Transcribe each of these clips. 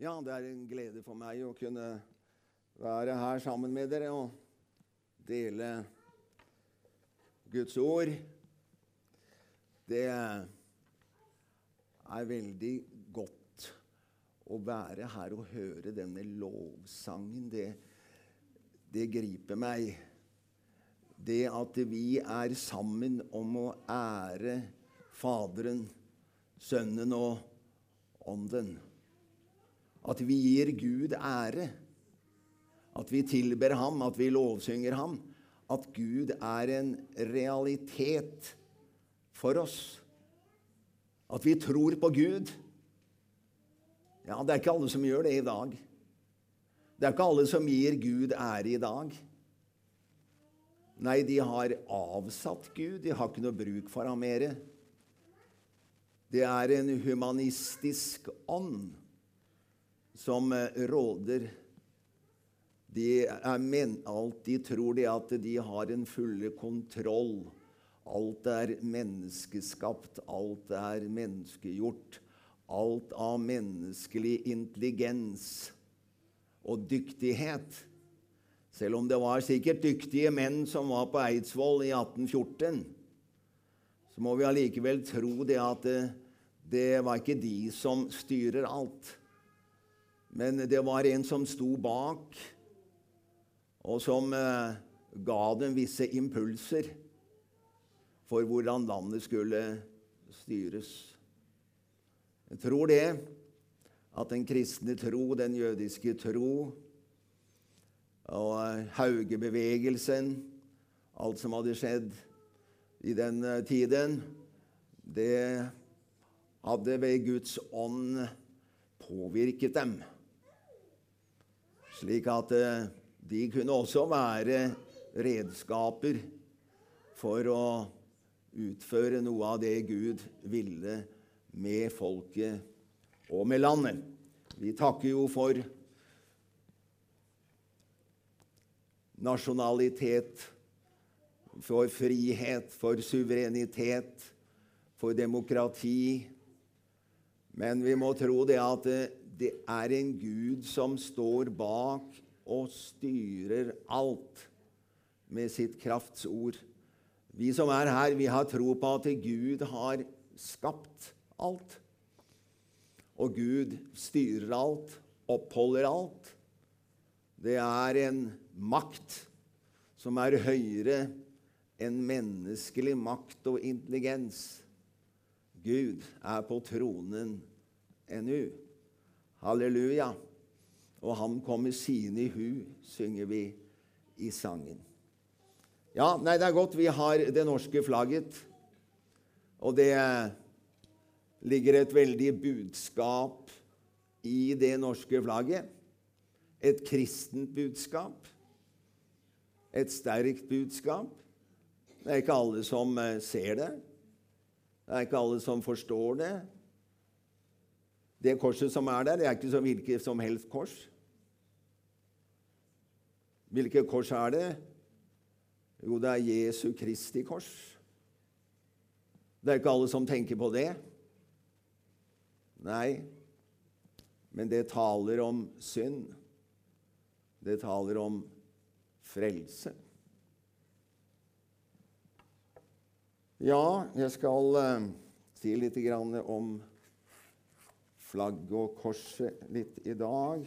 Ja, det er en glede for meg å kunne være her sammen med dere og dele Guds ord. Det er veldig godt å være her og høre denne lovsangen. Det griper meg. Det at vi er sammen om å ære Faderen, Sønnen og Ånden. At vi gir Gud ære. At vi tilber ham, at vi lovsynger ham. At Gud er en realitet for oss. At vi tror på Gud. Ja, det er ikke alle som gjør det i dag. Det er ikke alle som gir Gud ære i dag. Nei, de har avsatt Gud. De har ikke noe bruk for ham mer. Det er en humanistisk ånd som råder. De tror det at de har en fulle kontroll. Alt er menneskeskapt, alt er menneskegjort. Alt av menneskelig intelligens og dyktighet. Selv om det var sikkert dyktige menn som var på Eidsvoll i 1814, så må vi allikevel tro det at det var ikke de som styrer alt. Men det var en som sto bak, og som ga dem visse impulser for hvordan landet skulle styres. Jeg tror det, at den kristne tro, den jødiske tro, og Haugebevegelsen, alt som hadde skjedd i den tiden, det hadde ved Guds ånd påvirket dem. Slik at de kunne også være redskaper for å utføre noe av det Gud ville med folket og med landet. Vi takker jo for nasjonalitet, for frihet, for suverenitet, for demokrati. Men vi må tro det at det er en Gud som står bak og styrer alt med sitt kraftsord. Vi som er her, vi har tro på at Gud har skapt alt. Og Gud styrer alt, oppholder alt. Det er en makt som er høyere enn menneskelig makt og intelligens. Gud er på tronen ennå. Halleluja. Og han kom med sine i hu, synger vi i sangen. Ja, nei, det er godt vi har det norske flagget. Og det ligger et veldig budskap i det norske flagget. Et kristent budskap. Et sterkt budskap. Det er ikke alle som ser det. Det er ikke alle som forstår det. Det korset som er der, det er ikke som hvilket som helst kors. Hvilket kors er det? Jo, det er Jesu Kristi kors. Det er ikke alle som tenker på det. Nei, men det taler om synd. Det taler om frelse. Ja, jeg skal si litt om flagget og korset litt i dag.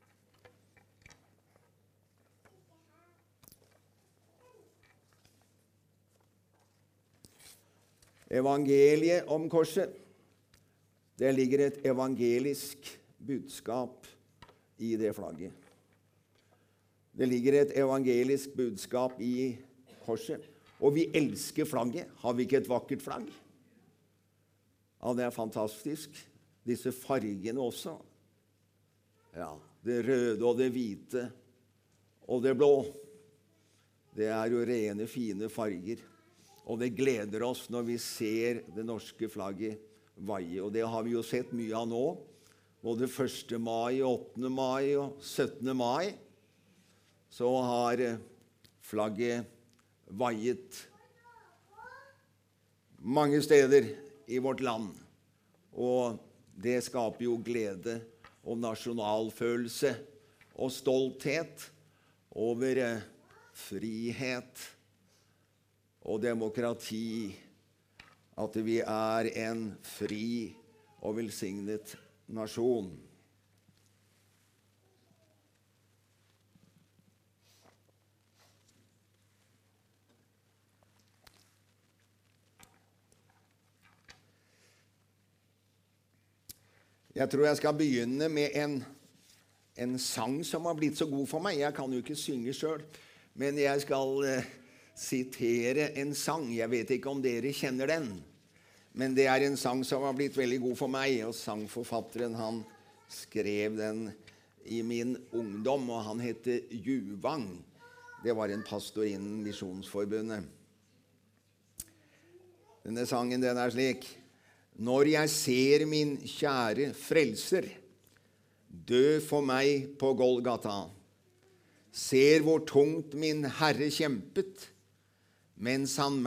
Evangeliet om korset. Det ligger et evangelisk budskap i det flagget. Det ligger et evangelisk budskap i korset. Og vi elsker flagget. Har vi ikke et vakkert flagg? Ja, det er fantastisk. Disse fargene også. Ja, det røde og det hvite og det blå. Det er jo rene, fine farger. Og det gleder oss når vi ser det norske flagget vaie. Og det har vi jo sett mye av nå. Både 1. mai, 8. mai og 17. mai. Så har flagget vaiet mange steder i vårt land. Og det skaper jo glede og nasjonalfølelse og stolthet over frihet og demokrati, at vi er en fri og velsignet nasjon. Jeg tror jeg skal begynne med en sang som har blitt så god for meg. Jeg kan jo ikke synge selv, men jeg skal sitere en sang. Jeg vet ikke om dere kjenner den, men det er en sang som har blitt veldig god for meg, og sangforfatteren han skrev den i min ungdom, og han heter Juvang. Det var en pastor innen Misjonsforbundet. Denne sangen den er slik: Når jeg ser min kjære frelser dø for meg på Golgata, ser hvor tungt min Herre kjempet, mens han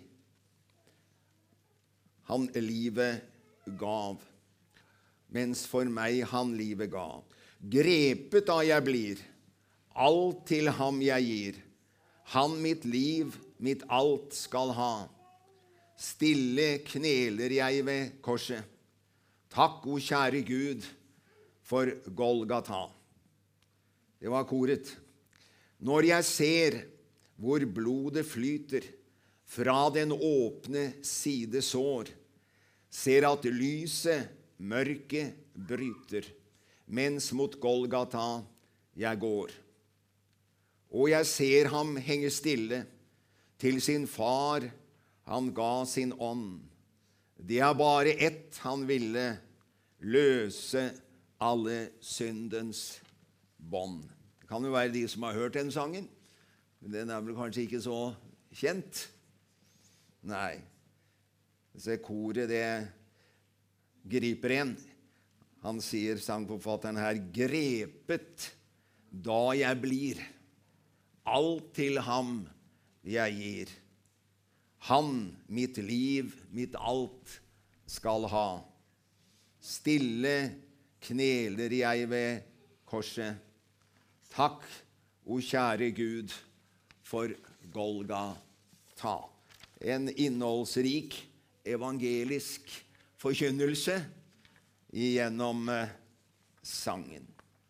livet gav, mens for meg han livet gav. Grepet da jeg blir, alt til ham jeg gir, han mitt liv, mitt alt skal ha. Stille kneler jeg ved korset. Takk, o kjære Gud, for Golgata. Det var koret. Når jeg ser hvor blodet flyter fra den åpne side sår, ser at lyset mørket bryter, mens mot Golgata jeg går. Og jeg ser ham henge stille, til sin far han ga sin ånd. Det er bare ett han ville, løse alle syndens bånd. Det kan jo være de som har hørt den sangen, men den er vel kanskje ikke så kjent. Nei. Så koret det griper en. Han sier, sangforfatteren her, grepet da jeg blir, alt til ham jeg gir. Han, mitt liv, mitt alt skal ha. Stille kneler jeg ved korset. Takk, o kjære Gud, for Golgata. En innholdsrik evangelisk forkynnelse gjennom sangen.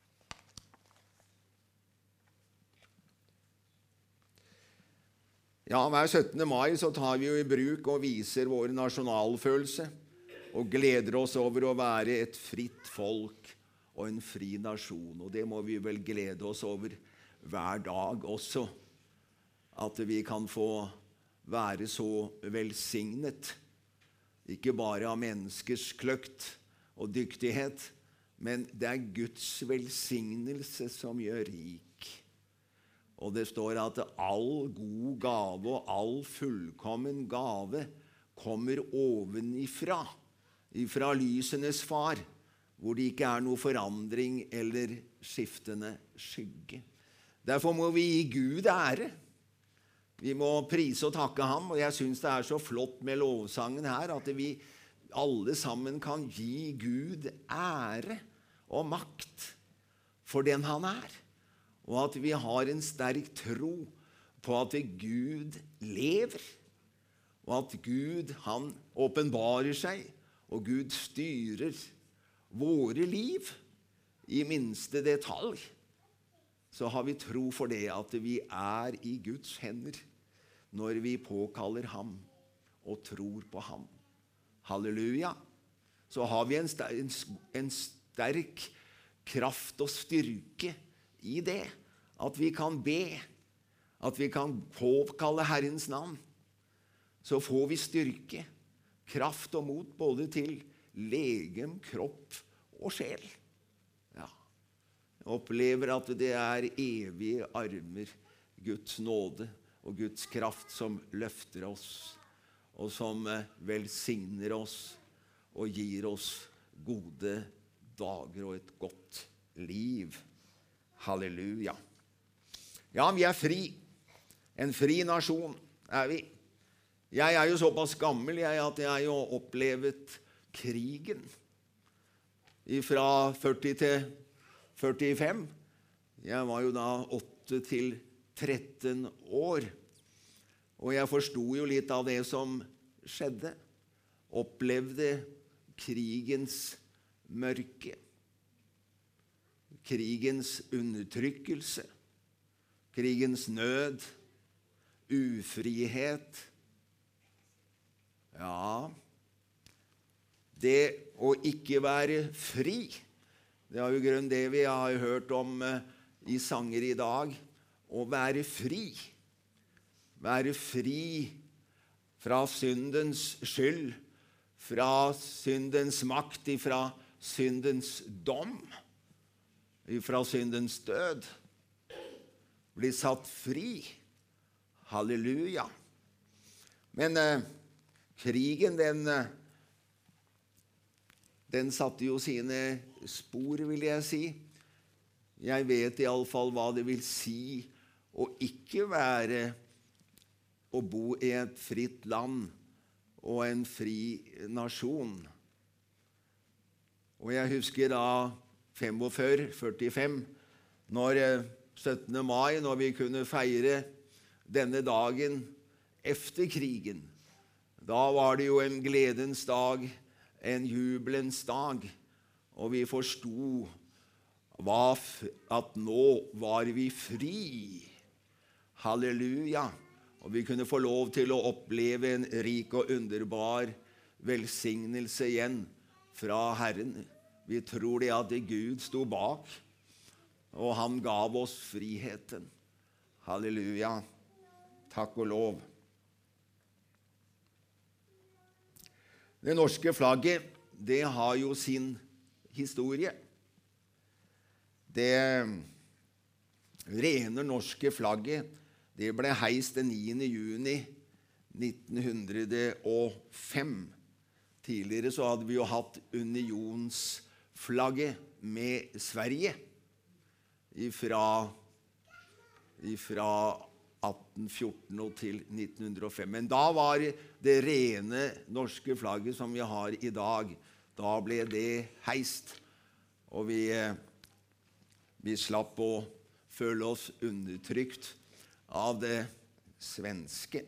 Ja, hver 17. mai så tar vi jo i bruk og viser vår nasjonalfølelse og gleder oss over å være et fritt folk og en fri nasjon. Og det må vi vel glede oss over hver dag også, at vi kan få være så velsignet, ikke bare av menneskers kløkt og dyktighet, men det er Guds velsignelse som gjør rik. Og det står at all god gave og all fullkommen gave kommer ovenifra, ifra lysenes far, hvor det ikke er noe forandring eller skiftende skygge. Derfor må vi gi Gud ære. Vi må prise og takke ham, og jeg synes det er så flott med lovsangen her, at vi alle sammen kan gi Gud ære og makt for den han er. Og at vi har en sterk tro på at Gud lever, og at Gud, han åpenbarer seg, og Gud styrer våre liv i minste detalj. Så har vi tro for det at vi er i Guds hender når vi påkaller ham og tror på ham. Halleluja! Så har vi en sterk kraft og styrke i det, at vi kan be, at vi kan påkalle Herrens navn. Så får vi styrke, kraft og mot både til legem, kropp og sjel. Ja. Jeg opplever at det er evige armer, Guds nåde og Guds kraft som løfter oss, og som velsigner oss og gir oss gode dager og et godt liv. Halleluja. Ja, vi er fri. En fri nasjon er vi. Jeg er jo såpass gammel at jeg har jo opplevd krigen. fra 40 til 45. Jeg var jo da 8 til 13 år, og jeg forstod jo litt av det som skjedde. Opplevde krigens mørke, krigens undertrykkelse, krigens nød, ufrihet. Ja, det å ikke være fri, det er jo grunn det vi har hørt om i sanger i dag. Å være fri. Være fri fra syndens skyld, fra syndens makt, fra syndens dom, fra syndens død. Bli satt fri. Halleluja. Men krigen, den satte jo sine spor, vil jeg si. Jeg vet i alle fall hva det vil si å ikke være, å bo i et fritt land og en fri nasjon. Og jeg husker da 45, når 17. mai, når vi kunne feire denne dagen efter krigen. Da var det jo en gledens dag, en jubelens dag, og vi forstod at nå var vi fri. Halleluja! Og vi kunne få lov til å oppleve en rik og underbar velsignelse igjen fra Herren. Vi tror det at Gud sto bak, og han gav oss friheten. Halleluja! Takk og lov. Det norske flagget, det har jo sin historie. Det rene norske flagget, det ble heist den 9. juni 1905. Tidligere så hadde vi jo hatt unionsflagget med Sverige fra 1814 og til 1905. Men da var det rene norske flagget som vi har i dag, da ble det heist, og vi slapp å føle oss undertrykt av det svenske.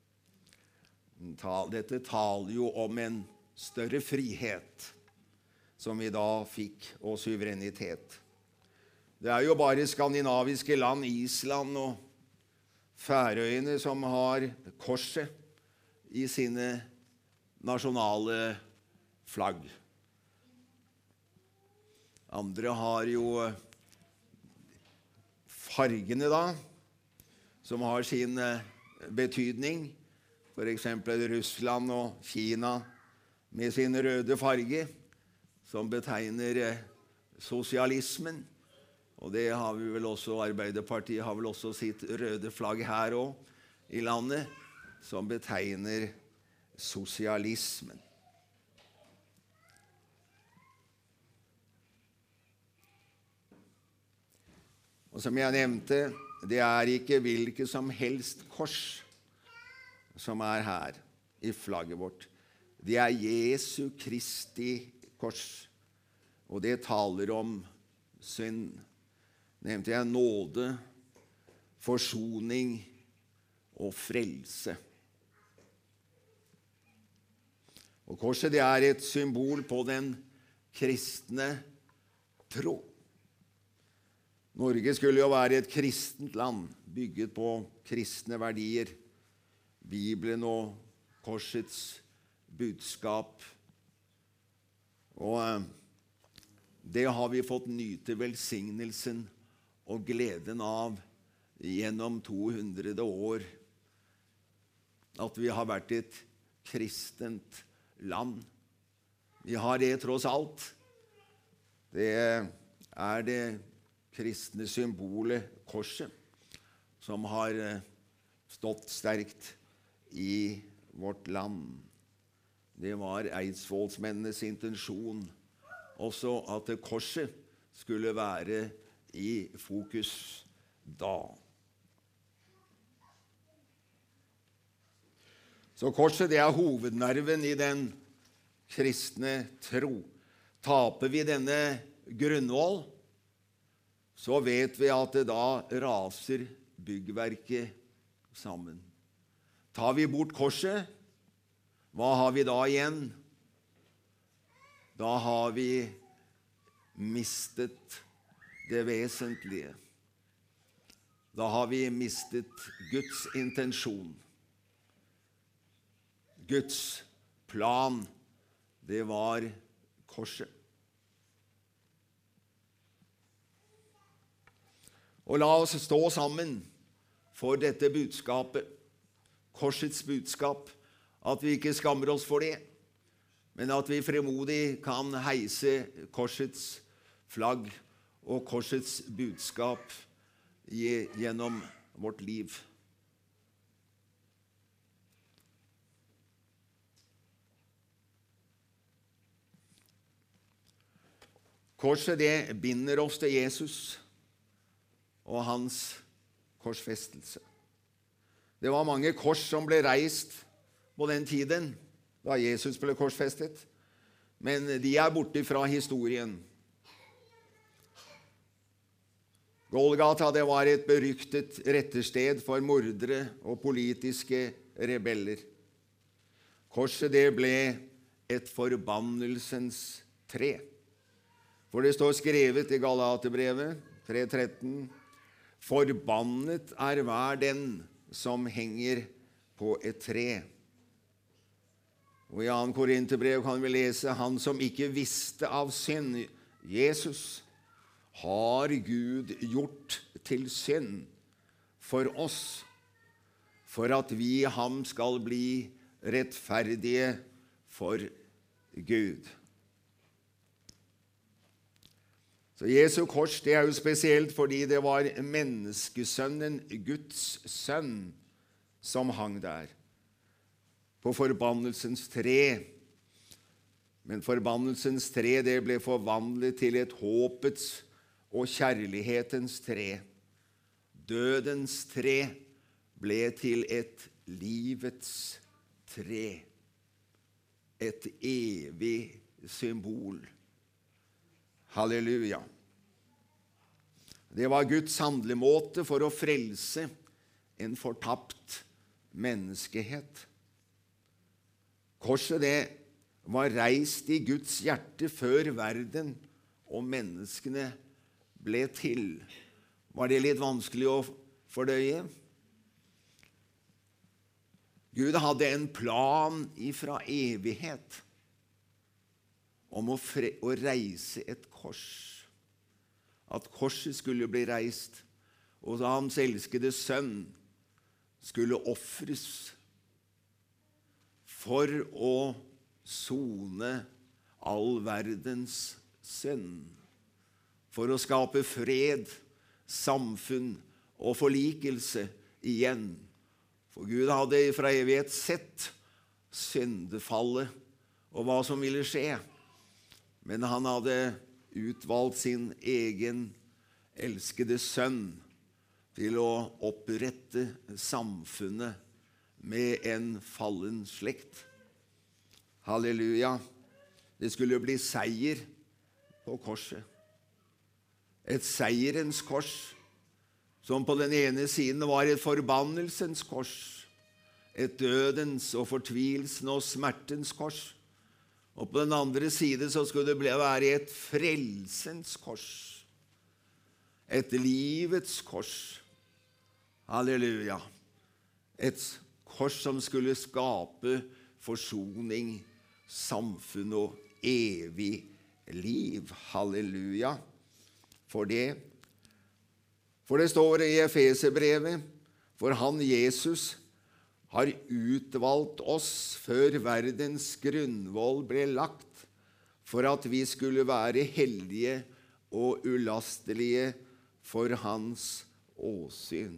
Dette taler jo om en større frihet som vi da fikk, og suverenitet. Det er jo bare skandinaviske land, Island og Færøyene, som har korset i sine nasjonale flagg. Andre har jo fargene da, som har sin betydning. For eksempel Russland og Kina med sin røde farge, som betegner sosialismen. Og det har vi vel også, Arbeiderpartiet har vel også sitt røde flagg her også i landet, som betegner sosialismen. Og som jeg nevnte, det er ikke hvilket som helst kors som er her i flagget vårt. Det er Jesu Kristi kors, og det taler om synd. Nevnte jeg nåde, forsoning og frelse. Og korset, det er et symbol på den kristne tro. Norge skulle jo være et kristent land, bygget på kristne verdier. Bibelen og korsets budskap. Og det har vi fått nyte velsignelsen og gleden av gjennom 200 år. At vi har vært et kristent land. Vi har det tross alt. Det er det kristne symbolet, korset, som har stått sterkt i vårt land. Det var eidsvollsmennenes intensjon også at korset skulle være i fokus da. Så korset, det er hovednerven i den kristne tro. Taper vi denne grunnvoll, så vet vi at det da raser byggverket sammen. Tar vi bort korset, hva har vi da igjen? Da har vi mistet det vesentlige. Da har vi mistet Guds intensjon. Guds plan, det var korset. Og la oss stå sammen for dette budskapet, korsets budskap, at vi ikke skammer oss for det, men at vi fremodig kan heise korsets flagg og korsets budskap gjennom vårt liv. Korset, det binder oss til Jesus og hans korsfestelse. Det var mange kors som ble reist på den tiden da Jesus ble korsfestet, men de er borte fra historien. Golgata, det var et beryktet rettersted for mordere og politiske rebeller. Korset, det ble et forbannelsens tre. For det står skrevet i Galaterbrevet 3:13, «Forbannet er hver den som henger på et tre». Og i 2. Korinterbrev kan vi lese, «Han som ikke visste av synd, Jesus, har Gud gjort til synd for oss, for at vi i ham skal bli rettferdige for Gud». Så Jesu kors, det er jo spesielt fordi det var menneskesønnen, Guds sønn, som hang der på forbannelsens tre. Men forbannelsens tre, det ble forvandlet til et håpets og kjærlighetens tre. Dødens tre ble til et livets tre, et evig symbol. Halleluja. Det var Guds handlemåte for å frelse en fortapt menneskehet. Korset, det var reist i Guds hjerte før verden og menneskene ble til. Var det litt vanskelig å fordøye? Gud hadde en plan ifra evighet om å reise et kors. At korset skulle bli reist, og da hans elskede sønn skulle ofres for å sone all verdens synd, for å skape fred, samfunn og forlikelse igjen. For Gud hadde fra evighet sett syndefallet og hva som ville skje. Men han hadde utvalgt sin egen elskede sønn til å opprette samfunnet med en fallen slekt. Halleluja! Det skulle bli seier på korset. Et seierens kors, som på den ene siden var et forbannelsens kors, et dødens og fortvilelsen og smertens kors. Og på den andre side så skulle det være et frelsens kors, et livets kors. Halleluja! Et kors som skulle skape forsoning, samfunn og evig liv. Halleluja! For det står i Efeserbrevet, for han Jesus har utvalgt oss før verdens grunnvoll ble lagt, for at vi skulle være hellige og ulastelige for hans åsyn.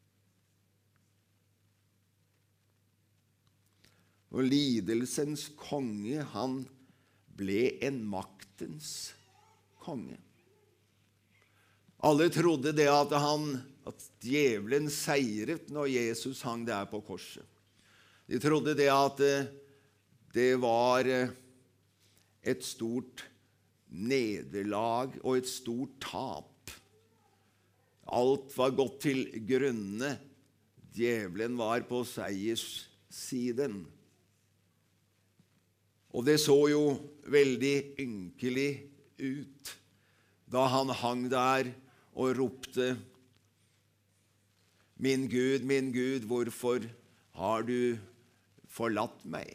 Og lidelsens konge, han ble en maktens konge. Alle trodde det at djevelen seiret når Jesus hang der på korset. De trodde det at det var et stort nederlag og et stort tap. Alt var gått til grunne. Djevelen var på seierssiden. Og det så jo veldig ynkelig ut da han hang der og ropte: min Gud, hvorfor har du forlatt meg?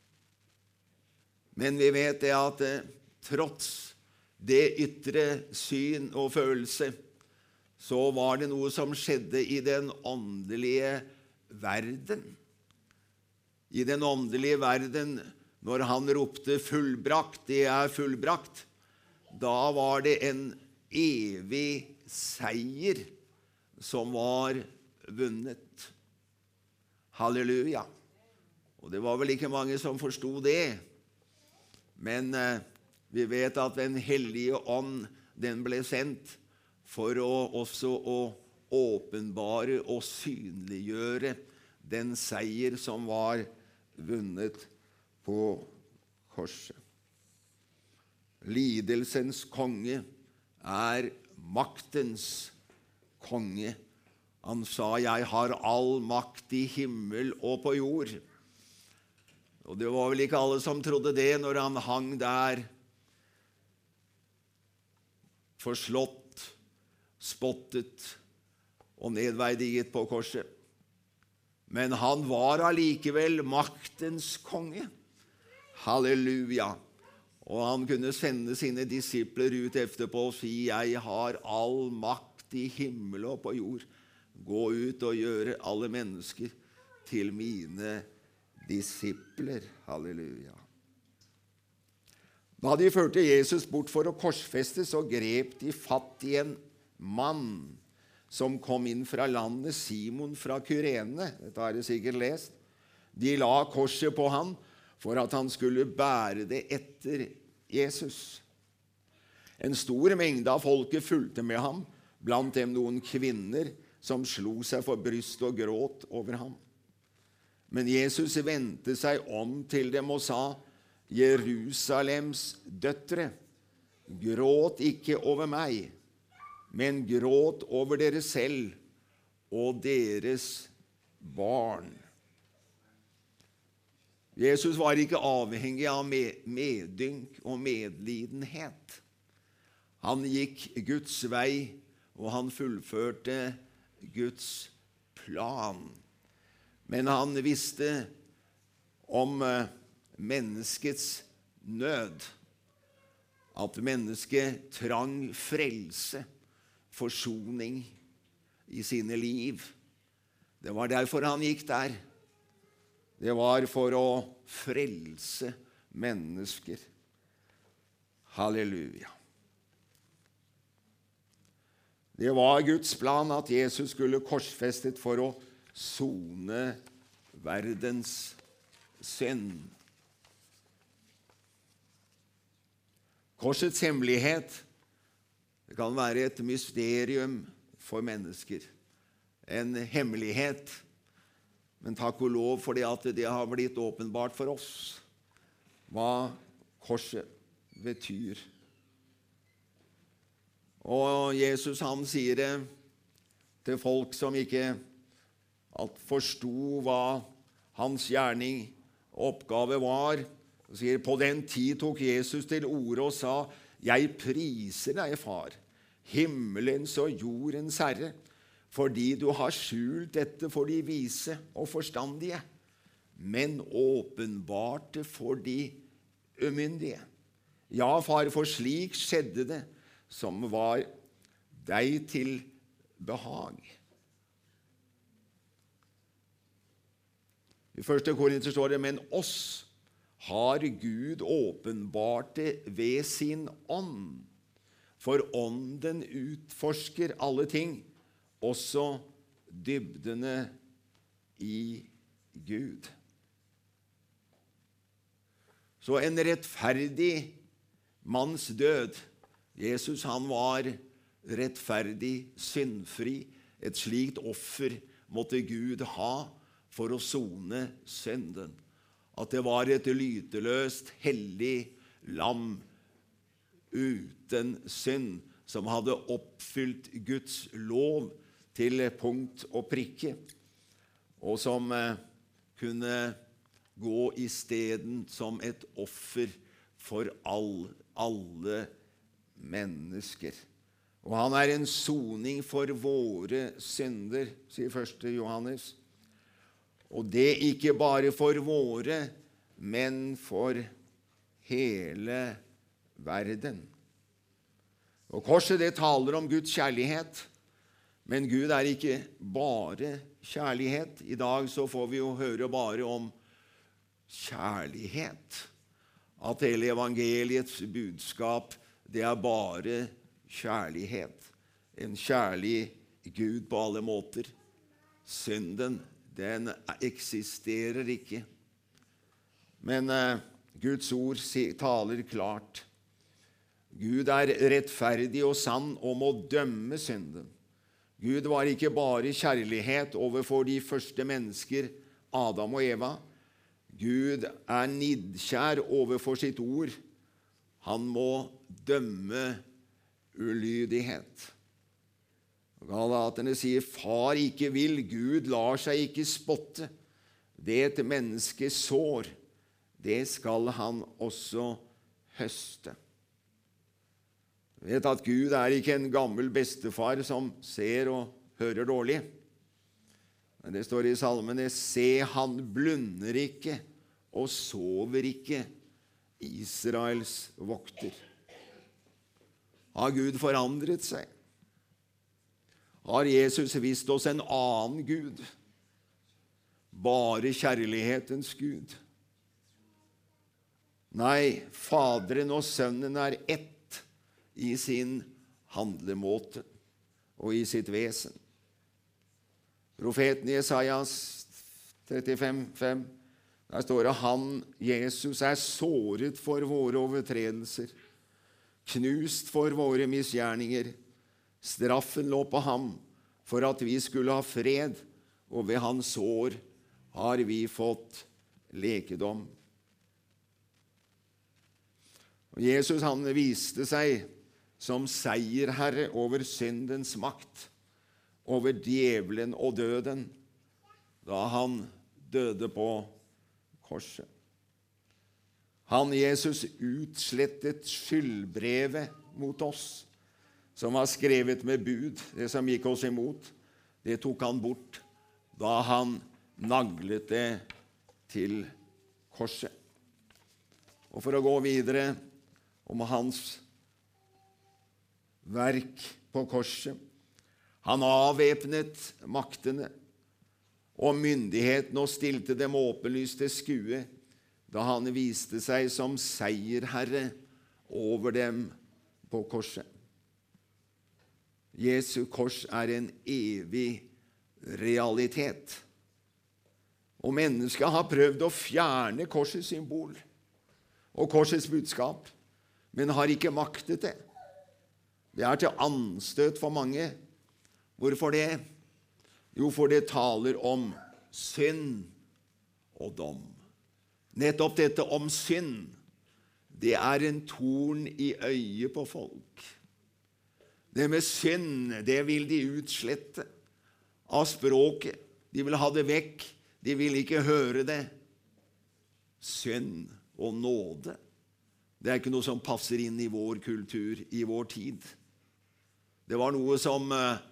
Men vi vet det at trots det ytre syn og følelse, så var det noe som skjedde i den åndelige verden. I den åndelige verden, når han ropte fullbrakt, det er fullbrakt, da var det en evig seier som var vunnet. Halleluja. Og det var vel ikke mange som forstod det, men vi vet at Den hellige ånd, den ble sendt for også å åpenbare og synliggjøre den seier som var vunnet på korset. Lidelsens konge er maktens konge. Han sa: jeg har all makt i himmel og på jord. Og det var vel ikke alle som trodde det når han hang der, forslått, spottet og nedverdiget på korset. Men han var allikevel maktens konge. Halleluja. Og han kunne sende sine disipler ut etterpå og si: jeg har all makt i himmel og på jord. Gå ut og gjøre alle mennesker til mine disipler. Halleluja. Da de førte Jesus bort for å korsfeste, så grep de fatt i en mann som kom inn fra landet, Simon fra Kyrene. Dette har dere sikkert lest. De la korset på han for at han skulle bære det etter Jesus. En stor mengde av folket fulgte med ham, blant dem noen kvinner som slo seg for bryst og gråt over ham. Men Jesus vendte seg om til dem og sa: Jerusalems døtre, gråt ikke over meg, men gråt over dere selv og deres barn. Jesus var ikke avhengig av medynk og medlidenhet. Han gikk Guds vei, og han fullførte Guds plan. Men han visste om menneskets nød, at mennesket trang frelse, forsoning i sine liv. Det var derfor han gikk der. Det var for å frelse mennesker. Halleluja. Det var Guds plan at Jesus skulle korsfestet for å sone verdens synd. Korsets hemmelighet, det kan være et mysterium for mennesker, en hemmelighet. Men takk og lov for det at det har blitt åpenbart for oss hva korset betyr. Og Jesus han sier det til folk som ikke forsto hva hans gjerning og oppgave var. Han sier: på den tid tok Jesus til orde og sa: jeg priser deg, far, himmelens og jordens herre, fordi du har skjult dette for de vise og forstandige, men åpenbart det for de umyndige. Ja, far, for slik skjedde det som var deg til behag. I 1. Korinter står det: men oss har Gud åpenbart det ved sin ånd, for ånden utforsker alle ting, også dybdene i Gud. Så en rettferdig manns død. Jesus han var rettferdig, syndfri. Et slikt offer måtte Gud ha for å sone synden. At det var et lyteløst, hellig lam uten synd, som hadde oppfylt Guds lov til punkt og prikke, og som kunne gå i stedet som et offer for alle mennesker. Og han en soning for våre synder, sier 1. Johannes. Og det ikke bare for våre, men for hele verden. Og korset det taler om Guds kjærlighet, men Gud ikke bare kjærlighet. I dag så får vi jo høre bare om kjærlighet. At hele evangeliets budskap, det bare kjærlighet. En kjærlig Gud på alle måter. Synden, den eksisterer ikke. Men Guds ord taler klart. Gud rettferdig og sann og må dømme synden. Gud var ikke bare kjærlighet overfor de første mennesker, Adam og Eva. Gud nidkjær overfor sitt ord. Han må dømme ulydighet. Galaterne sier, far ikke vil, Gud lar seg ikke spotte. Det et menneske sår, det skal han også høste. Vet at Gud ikke en gammel bestefar som ser og hører dårlig. Men det står i salmene, se, han blunder ikke og sover ikke, Israels vokter. Har Gud forandret seg? Har Jesus vist oss en annen Gud? Bare kjærlighetens Gud? Nei, Faderen og Sønnen ett i sin handlemåte og i sitt vesen. Profeten Jesajas 35:5, der står det, han, Jesus, såret for våre overtredelser, knust for våre misgjerninger. Straffen lå på ham for at vi skulle ha fred, og ved hans sår har vi fått lekedom. Og Jesus han viste seg som seierherre over syndens makt, over djevelen og døden, da han døde på korset. Han, Jesus, utslettet skyldbrevet mot oss, som var skrevet med bud, det som gikk oss imot. Det tok han bort da han naglet det til korset. Og for å gå videre om hans verk på korset. Han avvæpnet maktene og myndighetene og stilte dem åpenlyst til skue, da han viste seg som seierherre over dem på korset. Jesu kors en evig realitet. Og mennesket har prøvd å fjerne korsets symbol og korsets budskap, men har ikke maktet det. Det til anstøt for mange. Hvorfor det? Jo, for det taler om synd og dom. Nettopp dette om synd, det en torn i øyet på folk. Det med synd, det vil de utslette av språket. De vil ha det vekk. De vil ikke høre det. Synd og nåde, det ikke noe som passer inn i vår kultur, i vår tid. Det var noe som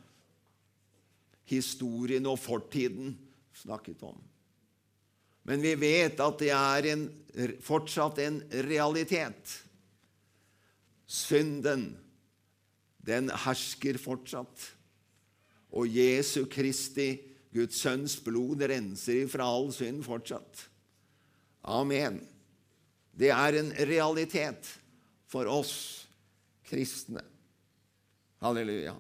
historien og fortiden snakket om. Men vi vet at det fortsatt en realitet. Synden, den hersker fortsatt. Og Jesu Kristi, Guds sønns blod, renser fra all synd fortsatt. Amen. Det en realitet for oss kristne. Halleluja.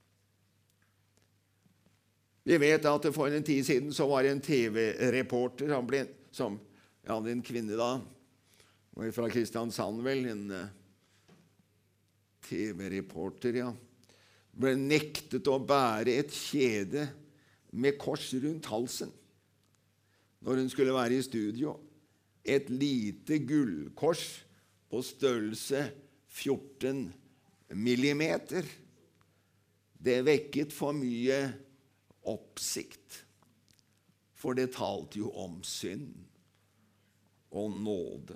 Vi vet at for en tid siden så var det en TV-reporter, han ble en kvinne da, var fra Kristiansand vel, en TV-reporter, ja, ble nektet å bære et kjede med kors rundt halsen når hun skulle være i studio. Et lite gullkors på størrelse 14 millimeter. Det vekket for mye oppsikt, for det talte jo om synd og nåde.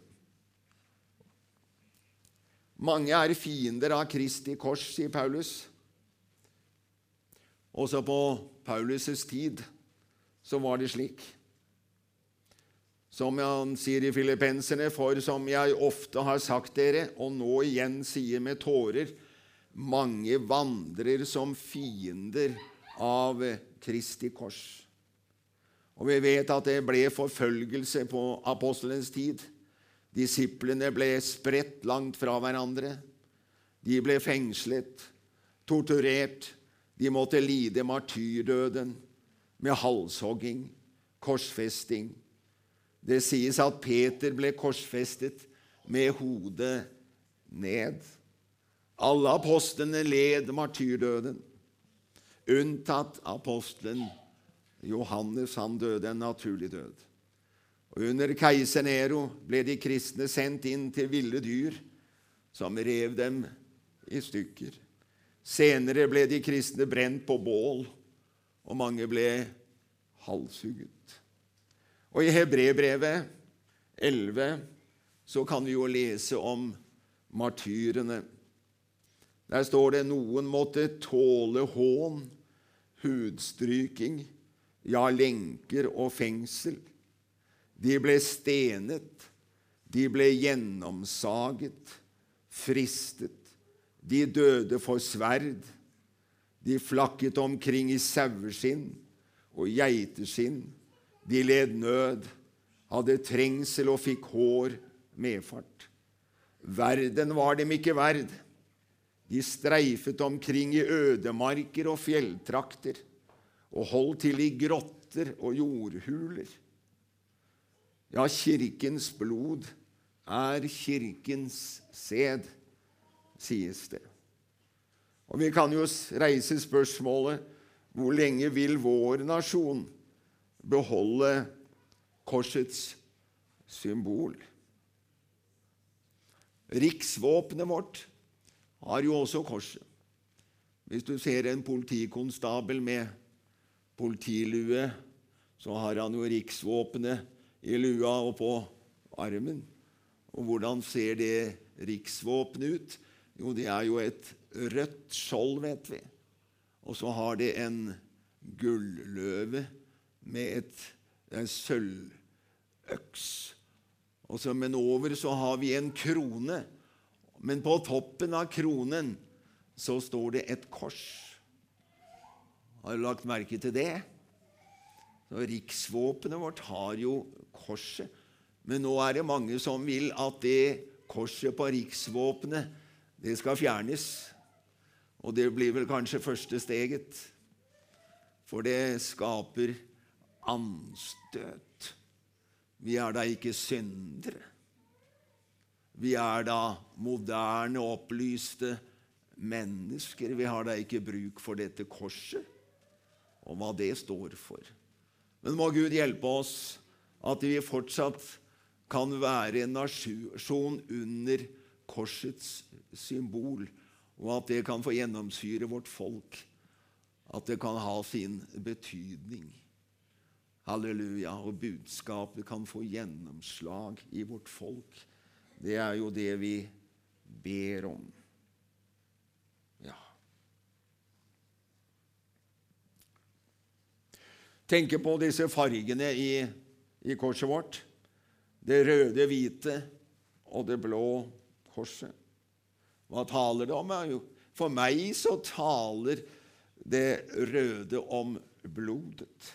Mange er fiender av Kristi kors, sier Paulus. Også på Paulus' tid så var det slik. Som han sier i Filippenserne, for som jeg ofte har sagt dere, og nå igjen sier med tårer, mange vandrer som fiender av Kristi kors. Og vi vet at det ble forfølgelse på apostelens tid. Disiplene ble spredt langt fra hverandre. De ble fengslet, torturert. De måtte lide martyrdøden med halshogging, korsfesting. Det sies at Peter ble korsfestet med hodet ned. Alle apostlene led martyrdøden, unntatt apostelen Johannes. Han døde en naturlig død. Og under keiser Nero ble de kristne sendt inn til ville dyr, som rev dem i stykker. Senere ble de kristne brent på bål, og mange ble halshugget. Og i Hebreerbrevet 11 så kan vi jo lese om martyrene. Der står det: noen måtte tåle hån, hudstryking, ja, lenker og fengsel. De ble stenet, de ble gjennomsaget, fristet, de døde for sverd, de flakket omkring i saueskinn og geiteskinn, de led nød, hadde trengsel og fikk hår medfart. Verden var dem ikke verd. De streifet omkring i ødemarker og fjelltrakter, og holdt til i grotter og jordhuler. Ja, kirkens blod er kirkens sæd, sies det. Og vi kan jo reise spørsmålet: hvor lenge vil vår nasjon beholde korsets symbol? Riksvåpenet vårt har jo også korset. Hvis du ser en politikonstabel med politilue, så har han jo riksvåpenet i lua og på armen. Og hvordan ser det riksvåpenet ut? Jo, det er jo et rødt skjold, vet vi. Og så har det en gulløve med en sølvøks. Og så, men over så har vi en krone. Men på toppen av kronen så står det et kors. Har du lagt merke til det? Så riksvåpenet vårt har jo korset. Men nå er det mange som vil at det korset på riksvåpenet, det skal fjernes. Og det blir vel kanskje første steget. For det skaper anstøt. Vi er da ikke syndere. Vi er da moderne, opplyste mennesker. Vi har da ikke bruk for dette korset, og hva det står for. Men må Gud hjelpe oss at vi fortsatt kan være en nasjon under korsets symbol, og at det kan få gjennomsyre vårt folk, at det kan ha sin betydning. Halleluja, og budskapet kan få gjennomslag i vårt folk. Det er jo det vi ber om. Ja. Tenk på disse fargene i korset vårt. Det røde, hvite og det blå korset. Hva taler det om? For meg så taler det røde om blodet.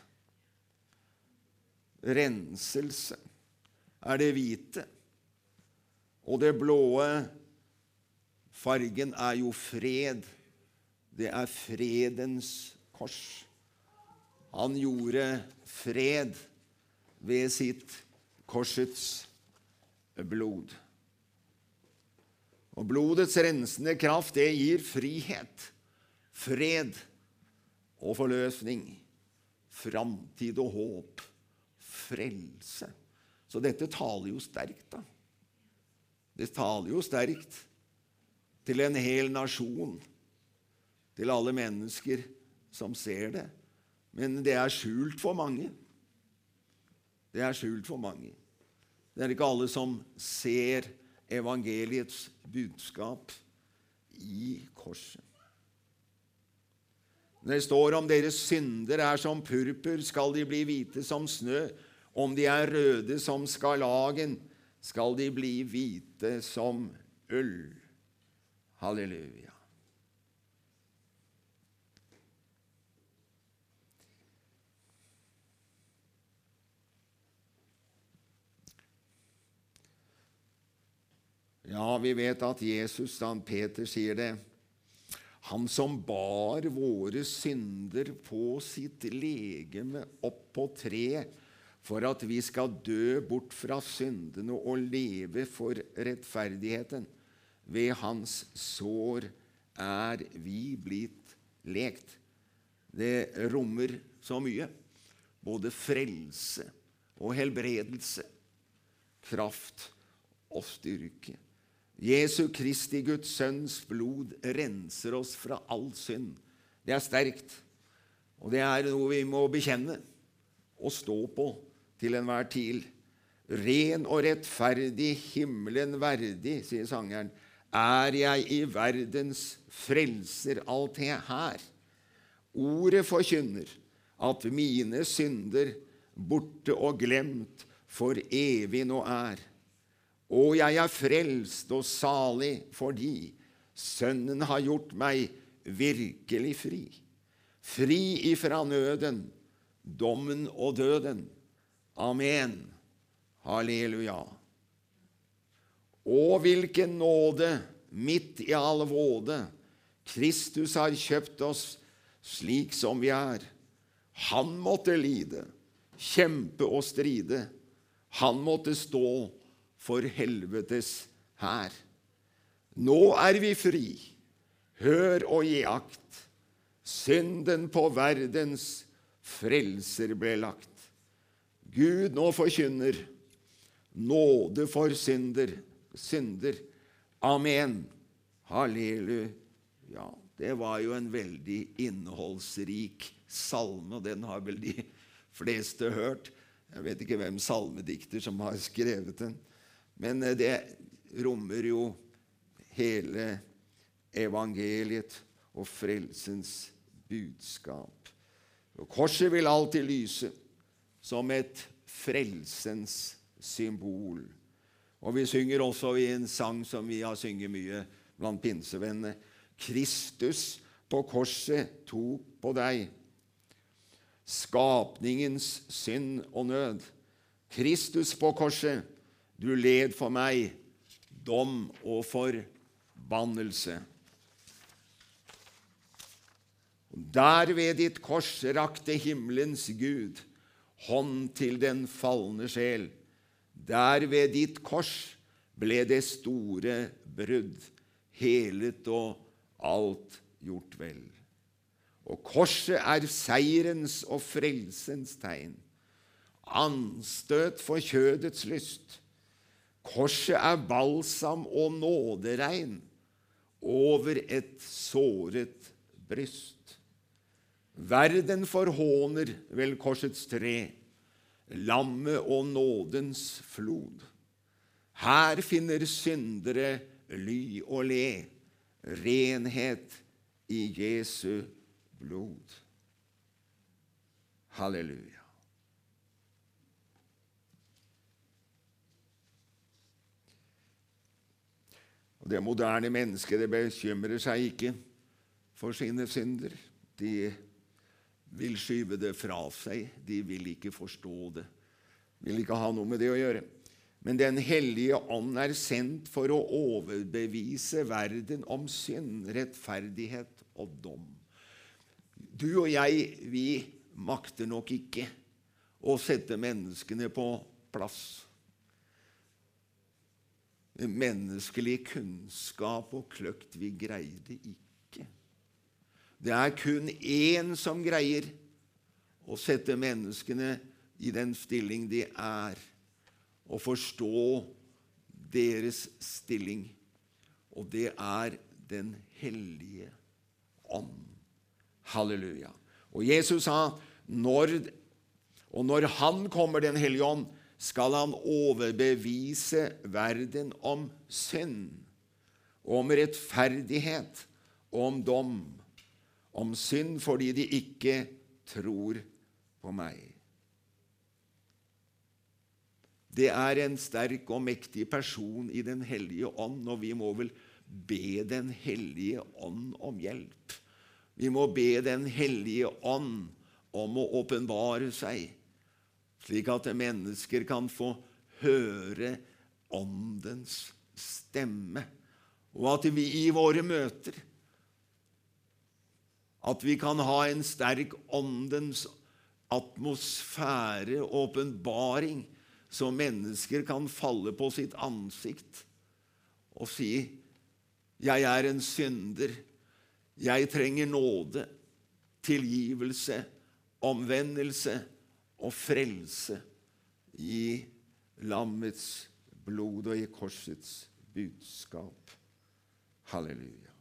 Renselse er det hvite. Og det blåe fargen er jo fred. Det er fredens kors. Han gjorde fred ved sitt korsets blod. Og blodets rensende kraft, det gir frihet, fred og forløsning, framtid og håp, frelse. Så dette taler jo sterkt, da. Det taler jo sterkt til en hel nasjon, til alle mennesker som ser det. Men det er skjult for mange. Det er skjult for mange. Det er ikke alle som ser evangeliets budskap i korset. Det står om deres synder er som purpur, skal de bli hvite som snø. Om de er røde som skarlagen, skal de bli hvite som ull. Halleluja. Ja, vi vet at Jesus, Peter sier det, han som bar våre synder på sitt legeme opp på treet, for at vi skal dø bort fra syndene og leve for rettferdigheten. Ved hans sår er vi blitt lekt. Det rommer så mye, både frelse og helbredelse, kraft og styrke. Jesu Kristi Guds sønns blod renser oss fra all synd. Det er sterkt, og det er noe vi må bekjenne og stå på til enhver tid. Ren og rettferdig, himmelen verdig, sier sangeren, er jeg i verdens frelser alt her. Ordet forkynner at mine synder borte og glemt for evig nå er. Og jeg er frelst og salig fordi Sønnen har gjort meg virkelig fri. Fri ifra nøden, dommen og døden. Amen. Halleluja. Å, hvilken nåde midt i all våde. Kristus har kjøpt oss slik som vi er. Han måtte lide, kjempe og stride. Han måtte stå for helvetes hær. Nå er vi fri. Hør og gi akt. Synden på verdens frelser ble lagt. Gud nå forkynner nåde for synder. Amen. Halleluja. Det var jo en veldig innholdsrik salme, og den har vel de fleste hørt. Jeg vet ikke hvem salmedikter som har skrevet den, men det rommer jo hele evangeliet og frelsens budskap. Og korset vil alltid lyse som et frelsens symbol. Og vi synger også i en sang som vi har synget mye blant pinsevennene. Kristus på korset tok på deg skapningens synd og nød. Kristus på korset, du led for meg dom og forbannelse. Der ved ditt kors rakte himmelens Gud hånd til den falne sjel. Der ved ditt kors ble det store brudd, helet og alt gjort vel. Og korset er seierens og frelsens tegn. Anstøt for kjødets lyst. Korset er balsam og nåderegn over et såret bryst. Verden forhåner vel korsets tre, lammet og nådens flod. Her finner syndere ly og le, renhet i Jesu blod. Halleluja. Og det moderne mennesket, det bekymrer seg ikke for sine synder. De vil skyve det fra seg. De vil ikke forstå det. Vil ikke ha noe med det å gjøre. Men Den hellige ånd er sendt for å overbevise verden om synd, rettferdighet og dom. Du og jeg, vi makter nok ikke å sette menneskene på plass. Menneskelig kunnskap og kløkt, vi greier det ikke. Det er kun én som greier å sette menneskene i den stilling de er, og forstå deres stilling. Og det er den hellige ånd. Halleluja. Og Jesus sa, når han kommer, den hellige ånd, skal han overbevise verden om synd, om rettferdighet og om dom, om synd fordi de ikke tror på meg. Det er en sterk og mektig person i den hellige ånd, og vi må vel be den hellige ånd om hjelp. Vi må be den hellige ånd om å åpenbare seg, slik at mennesker kan få høre åndens stemme, og at vi i våre møter, at vi kan ha en sterk åndens atmosfære og åpenbaring, så mennesker kan falle på sitt ansikt og si, jeg er en synder, jeg trenger nåde, tilgivelse, omvendelse og frelse i lammets blod og i korsets budskap. Halleluja.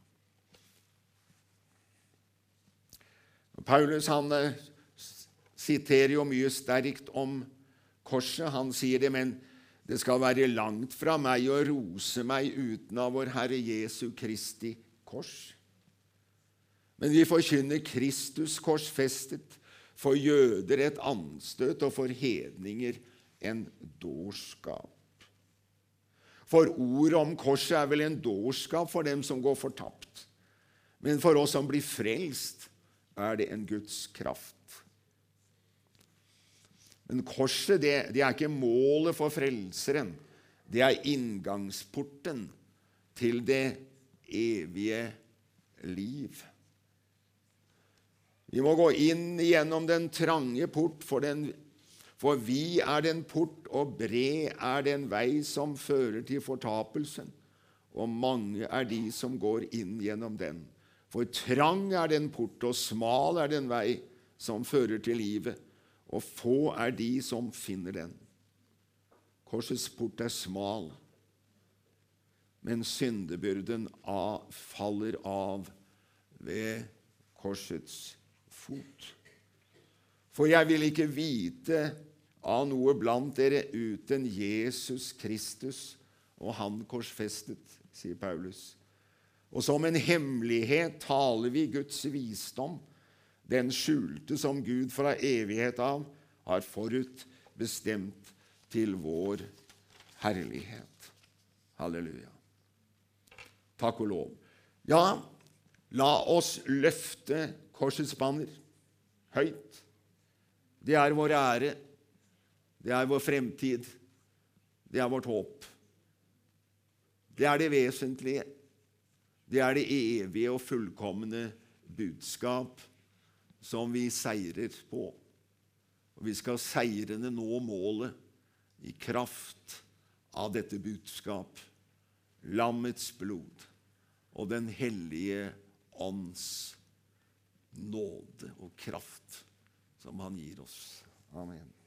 Paulus han siterer jo mye sterkt om korset. Han sier det, men det skal være langt fra meg å rose meg uten av vår Herre Jesu Kristi kors. Men vi forkynner Kristus korsfestet, for jøder et anstøt og for hedninger en dårskap. For ordet om korset er vel en dårskap for dem som går fortapt. Men for oss som blir frelst, er det en Guds kraft. Men korset, det er ikke målet for frelseren. Det er inngangsporten til det evige liv. Vi må gå inn gjennom den trange port, for vi er den port, og bred er den vei som fører til fortapelsen, og mange er de som går inn gjennom den. For trang er den port, og smal er den vei som fører til livet, og få er de som finner den. Korsets port er smal, men syndebyrden faller av ved korsets fot. For jeg vil ikke vite av noe blant dere uten Jesus Kristus og han korsfestet, sier Paulus. Og som en hemmelighet taler vi Guds visdom, den skjulte som Gud fra evighet av har forut bestemt til vår herlighet. Halleluja. Takk og lov. Ja, la oss løfte korsets banner høyt. Det er vår ære, det er vår fremtid, det er vårt håp. Det er det vesentlige, det er det evige og fullkomne budskap som vi seirer på. Og vi skal seirende nå målet i kraft av dette budskap, lammets blod og den hellige ånds nåde og kraft som han gir oss. Amen.